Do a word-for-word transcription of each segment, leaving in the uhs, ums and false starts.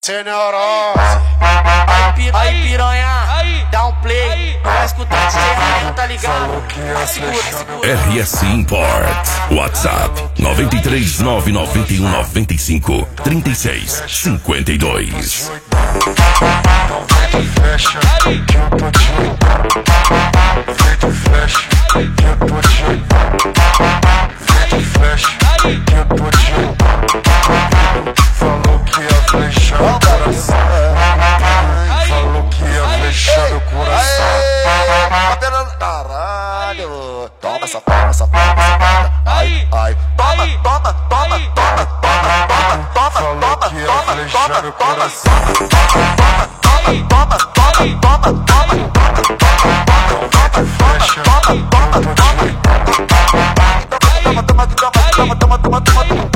Cê neurose. Aí, pi aí piranha, aí, dá um play, aí, vai escutar de serra, tá ligado? Segura, segura. R S Import, WhatsApp nove três nove nove um nove cinco três seis cinco dois. Fecha, que eu tô de vem de flecha, que eu tô de vem de flecha, que eu tô de falou que ia flechar o coração, falou que ia flechar o coração. Caralho, toma essa toma essa toma, ai, ai, toma, toma, toma, toma, toma, toma, toma, falou que ia flechar o coração. Toma, toma, toma, toma, toma, flecha, toma, toma, toma, toma, toma, toma, toma, toma, toma.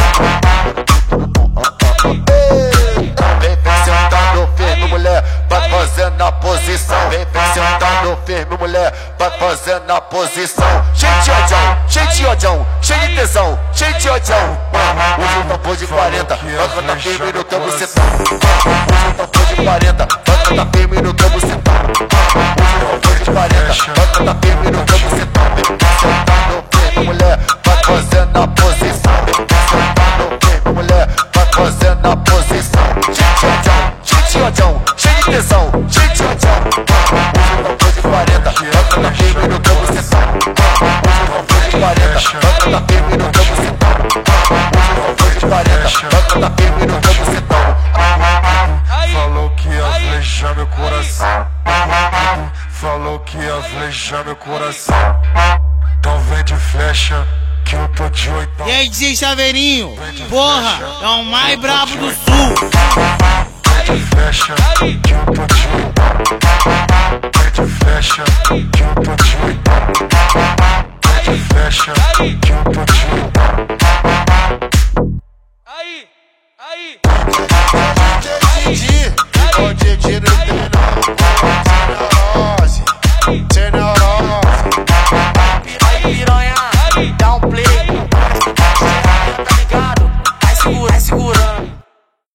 Vem, vem sentando firme, mulher, vai fazendo a posição. Vem, vem sentando firme, mulher, vai fazendo a posição. Cheio de odião, cheio de odião, cheio de tesão, cheio de odião. Hoje o tambor de quarenta, vai cantar firme no teu bucetão. Hoje o tambor de quarenta, vai cantar firme no teu bucetão. Hoje o tambor de quarenta, vai cantar firme no teu bucetão. Vem sentando firme, mulher, vai fazendo a posição. Vem sentando firme, mulher, vai fazendo a posição. Cheio de odião, cheio de odião, cheio de tesão, cheio de odião. Hoje o tambor de quarenta, vai cantar firme no teu bucetão. Hoje o tambor de quarenta, vai cantar firme no teu bucetão. Hoje o tambor de quarenta, vai cantar firme no teu bucetão. Falou que ia flejar meu coração, falou que ia flejar meu coração. Então vem de flecha, que eu tô de oitão. E aí, D J Chaveirinho, porra, é o mais brabo do sul. Vem de flecha, que eu tô de oitão. Vem de flecha, que eu tô de oitão. Vem de flecha, que eu tô de oitão. Aí, aí. Didi, o Didi no